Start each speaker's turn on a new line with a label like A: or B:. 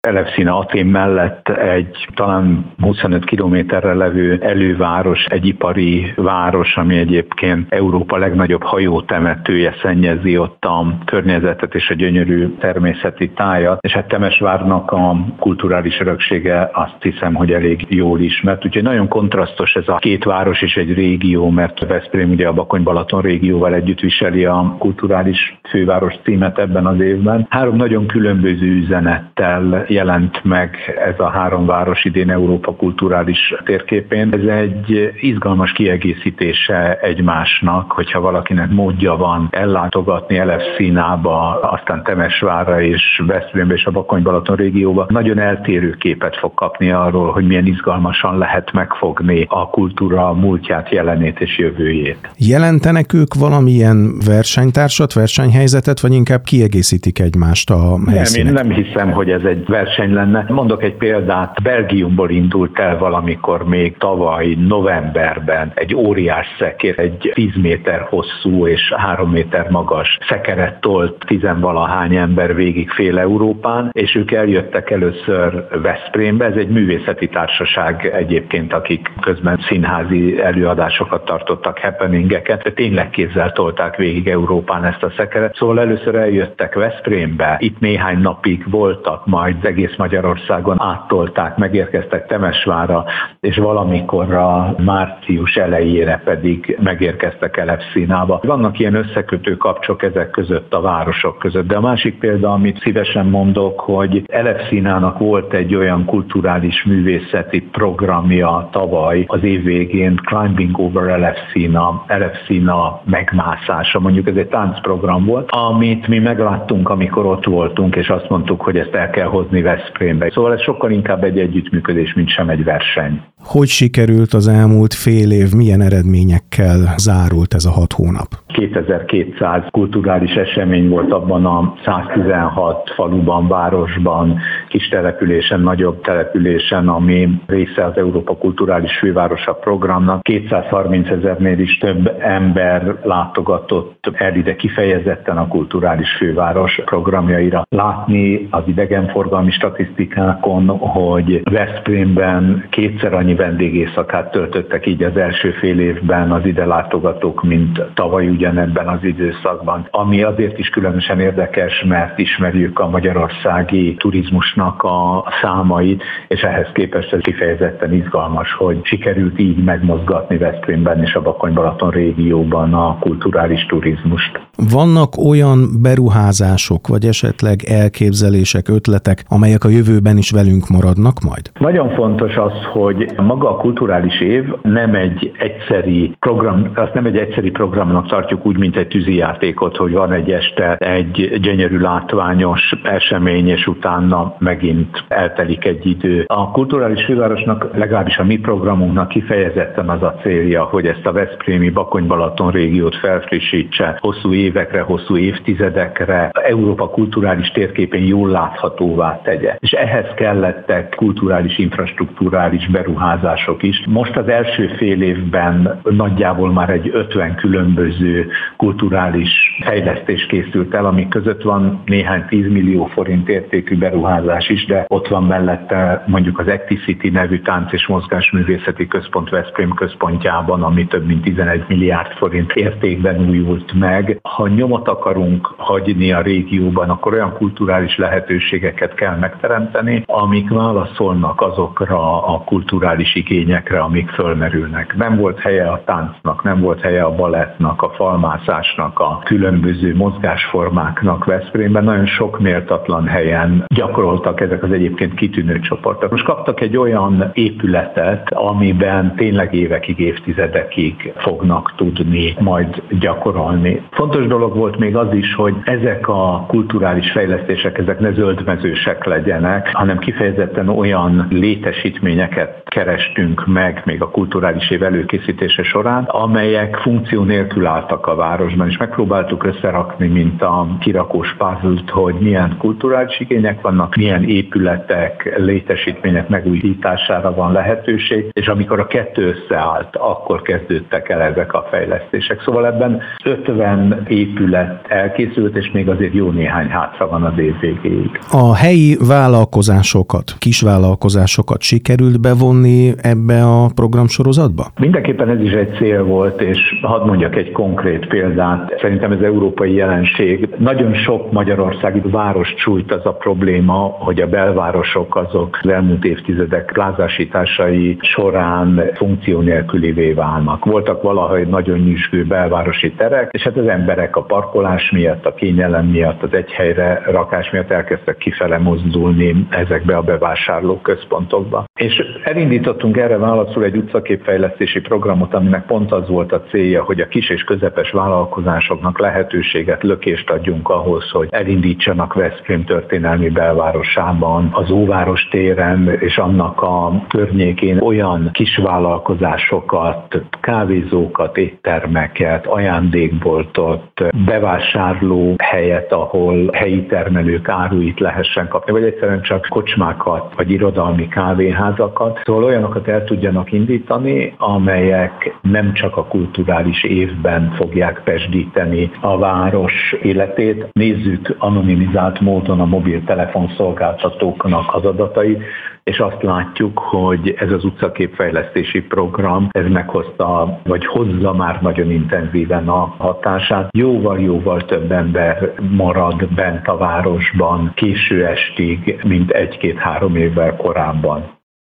A: Elefszina Atén mellett egy talán 25 kilométerre levő előváros, egy ipari város, ami egyébként Európa legnagyobb hajótemetője, szennyezi ott a környezetet és a gyönyörű természeti tájat, és hát Temesvárnak a kulturális öröksége azt hiszem, hogy elég jól ismert. Úgyhogy nagyon kontrasztos ez a két város és egy régió, mert Veszprém ugye a Bakony-Balaton régióval együtt viseli a kulturális főváros címet ebben az évben. 3 nagyon különböző üzenettel jelent meg ez a 3 város idén Európa kulturális térképén. Ez egy izgalmas kiegészítése egymásnak, hogyha valakinek módja van ellátogatni Elefszínába, aztán Temesvárra és Veszprémbe és a Bakony-Balaton régióba, nagyon eltérő képet fog kapni arról, hogy milyen izgalmasan lehet megfogni a kultúra múltját, jelenét és jövőjét.
B: Jelentenek ők valamilyen versenytársat, versenyhelyzetet, vagy inkább kiegészítik egymást a helyszínek?
A: Nem, én nem hiszem, hogy ez egy verseny lenne. Mondok egy példát, Belgiumból indult el valamikor még tavaly novemberben egy óriás szekér, egy 10 méter hosszú és 3 méter magas szekeret tolt 10-valahány ember végig fél Európán, és ők eljöttek először Veszprémbe. Ez egy művészeti társaság egyébként, akik közben színházi előadásokat tartottak, happeningeket, de tényleg kézzel tolták végig Európán ezt a szekeret. Szóval először eljöttek Veszprémbe, itt néhány napig voltak, majd egész Magyarországon áttolták, megérkeztek Temesvárra, és valamikor a március elejére pedig megérkeztek Elefszínába. Vannak ilyen összekötő kapcsok ezek között, a városok között, de a másik példa, amit szívesen mondok, hogy Elefszínának volt egy olyan kulturális művészeti programja tavaly az év végén, Climbing Over Elefszína megmászása, mondjuk ez egy táncprogram volt, amit mi megláttunk, amikor ott voltunk, és azt mondtuk, hogy ezt el kell hozni Veszprémbe. Szóval ez sokkal inkább egy együttműködés, mint sem egy verseny.
B: Hogy sikerült az elmúlt fél év, milyen eredményekkel zárult ez a 6 hónap?
A: 2200 kulturális esemény volt abban a 116 faluban, városban, kis településen, nagyobb településen, ami része az Európa Kulturális Fővárosa programnak. 230 000-nél is több ember látogatott el ide kifejezetten a kulturális főváros programjaira. Látni az idegenforgalmi statisztikákon, hogy Veszprémben 2-szer annyi vendégészakát töltöttek így az első fél évben az ide látogatók, mint tavaly ugyanebben az időszakban. Ami azért is különösen érdekes, mert ismerjük a magyarországi turizmusnak a számait, és ehhez képest ez kifejezetten izgalmas, hogy sikerült így megmozgatni Veszprémben és a Bakony-Balaton régióban a kulturális turizmust.
B: Vannak olyan beruházások, vagy esetleg elképzelések, ötletek, amelyek a jövőben is velünk maradnak majd?
A: Nagyon fontos az, hogy maga a kulturális év nem egy egyszeri program, azt nem egy egyszeri programnak tartjuk úgy, mint egy tűzijátékot, hogy van egy este egy gyönyörű látványos esemény, és utána megint eltelik egy idő. A kulturális fővárosnak, legalábbis a mi programunknak kifejezetten az a célja, hogy ezt a veszprémi Bakony-Balaton régiót felfrissítse, hosszú évekre, hosszú évtizedekre, Európa kulturális térképén jól láthatóvá tegye. És ehhez kellettek kulturális, infrastrukturális beruházások is. Most az első fél évben nagyjából már egy 50 különböző kulturális fejlesztés készült el, amik között van néhány 10 millió forint értékű beruházás is, de ott van mellette mondjuk az Acticity nevű tánc- és mozgásművészeti központ Veszprém központjában, ami több mint 11 milliárd forint értékben újult meg. Ha nyomot akarunk hagyni a régióban, akkor olyan kulturális lehetőségeket kell megteremteni, amik válaszolnak azokra a kulturális igényekre, amik fölmerülnek. Nem volt helye a táncnak, nem volt helye a balettnak, a falmászásnak, a különböző mozgásformáknak Veszprémben. Nagyon sok méltatlan helyen gyakoroltak ezek az egyébként kitűnő csoportok. Most kaptak egy olyan épületet, amiben tényleg évekig, évtizedekig fognak tudni majd gyakorolni. Fontos dolog volt még az is, hogy ezek a kulturális fejlesztések, ezek ne zöldmezősek legyenek, hanem kifejezetten olyan létesítményeket kerestünk meg még a kulturális év előkészítése során, amelyek funkció nélkül álltak a városban, és megpróbáltuk összerakni, mint a kirakós puzzle-t, hogy milyen kulturális igények vannak, milyen milyen épületek, létesítmények megújítására van lehetőség, és amikor a kettő összeállt, akkor kezdődtek el ezek a fejlesztések. Szóval ebben 50 épület elkészült, és még azért jó néhány hátra van az év végéig.
B: A helyi vállalkozásokat, kisvállalkozásokat sikerült bevonni ebbe a programsorozatba?
A: Mindenképpen ez is egy cél volt, és hadd mondjak egy konkrét példát. Szerintem ez európai jelenség. Nagyon sok magyarországi várost sújt az a probléma, hogy a belvárosok azok az elmúlt évtizedek plázásításai során funkció nélkülivé válnak. Voltak valahogy nagyon nyüzsgő belvárosi terek, és hát az emberek a parkolás miatt, a kényelem miatt, az egy helyre rakás miatt elkezdtek kifele mozdulni ezekbe a bevásárlóközpontokba. És elindítottunk erre válaszul egy utcaképfejlesztési programot, aminek pont az volt a célja, hogy a kis és közepes vállalkozásoknak lehetőséget, lökést adjunk ahhoz, hogy elindítsanak Veszprém történelmi belvárosában, az Óváros téren és annak a környékén olyan kisvállalkozásokat, kávézókat, éttermeket, ajándékboltot, bevásárló helyet, ahol helyi termelők áruit lehessen kapni, vagy egyszerűen csak kocsmákat, vagy irodalmi kávéházakat. Szóval olyanokat el tudjanak indítani, amelyek nem csak a kulturális évben fogják pesdíteni a város életét. Nézzük anonimizált módon a mobiltelefon szolgáltatóknak az adatait, és azt látjuk, hogy ez az utcaképfejlesztési program, ez meghozta, vagy hozza már nagyon intenzíven a hatását. Jóval több ember marad bent a városban késő estig, mint 1-2-3 évvel korábban.